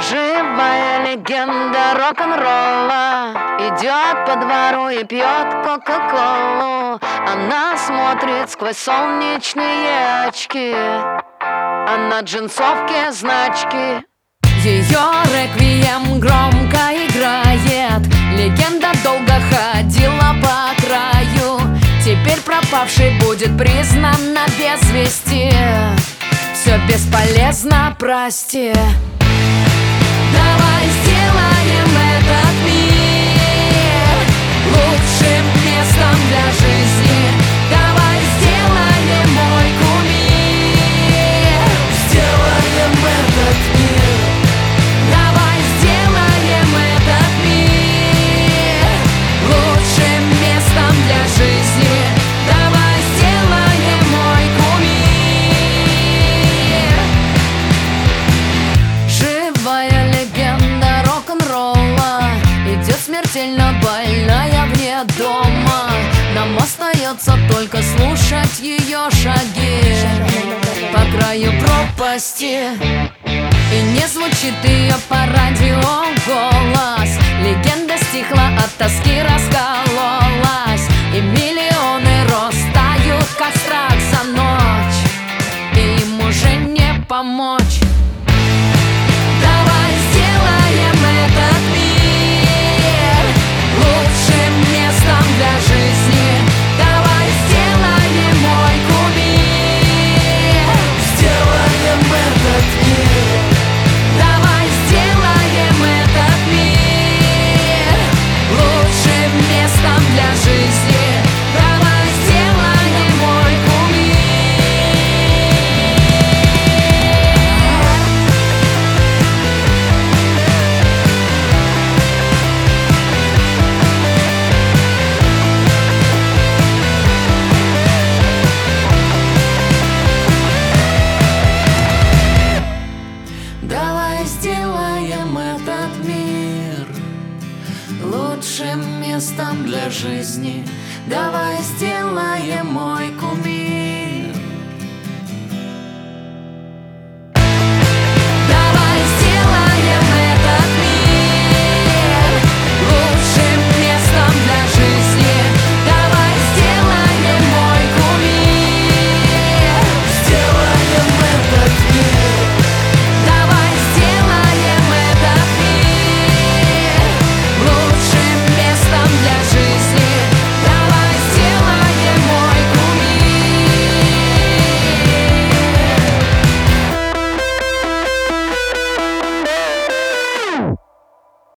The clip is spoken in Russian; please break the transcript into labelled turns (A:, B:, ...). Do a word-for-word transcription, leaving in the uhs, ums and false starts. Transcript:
A: Живая легенда рок-н-ролла идет по двору и пьет кока-колу. Она смотрит сквозь солнечные очки, а на джинсовке значки.
B: Ее реквием громко играет. Легенда долго ходила по краю. Теперь пропавший будет признана без вести. Все бесполезно, прости. Давай сделаем этот мир лучшим местом для жизни. Давай сделаем мой кумир. Сделаем этот мир. Давай сделаем этот мир лучшим местом для жизни. Давай сделаем мой кумир. Живая легенда рок-н-ролла идет смертельно больная вне дома. Нам остается только слушать ее шаги по краю пропасти. И не звучит ее по радио голос. Легенда стихла, от тоски раскололась. И миллионы роз тают, как страх за ночь. И им уже не помочь. Давай сделаем этот мир лучшим местом для жизни. Давай сделаем мой кумир. Сделаем этот мир. Давай сделаем этот мир лучшим местом для жизни. Давай сделаем мой Давай сделаем этот мир лучшим местом для жизни. Давай сделаем мой кумир.